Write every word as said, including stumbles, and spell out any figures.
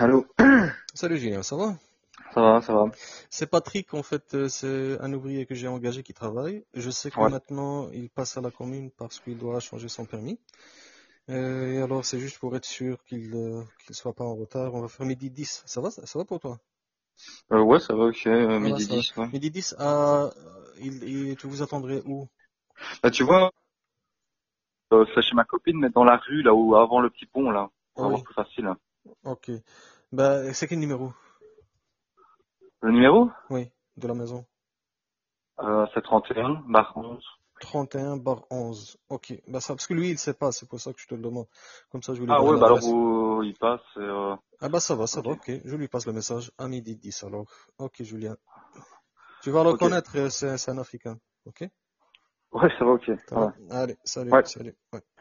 Allô? Salut Julien, ça va? Ça va, ça va. C'est Patrick, en fait, euh, c'est un ouvrier que j'ai engagé qui travaille. Je sais que Ouais. maintenant il passe à la commune parce qu'il doit changer son permis. Euh, et alors c'est juste pour être sûr qu'il euh, qu'il soit pas en retard. On va faire midi dix. Ça va, ça, ça va pour toi? Euh, ouais, ça va, ok. Euh, Voilà, midi ça va. dix, ouais. Midi dix, à, il, il- tu vous attendrez où? Bah, tu vois, euh, c'est chez ma copine, mais dans la rue, là où, avant le petit pont, là, pour avoir Oui, plus facile. Hein. ok. Bah, c'est quel numéro? Le numéro? Oui, de la maison. Euh, c'est trente et un, barre onze. trente et un bar onze. Ok, bah ça, parce que lui il sait pas, c'est pour ça que je te le demande. Comme ça je vais lui Ah donner ouais, bah alors, l'adresse. où il passe, et, euh, Ah bah ça va, ça va, ok. ok. Je lui passe le message à midi dix alors. Ok Julien. Tu vas le Ok. reconnaître, euh, c'est c'est un Africain. Ok? Ouais, ça va, ok. Ça va? Ouais. Allez, salut, Ouais. salut. Ouais.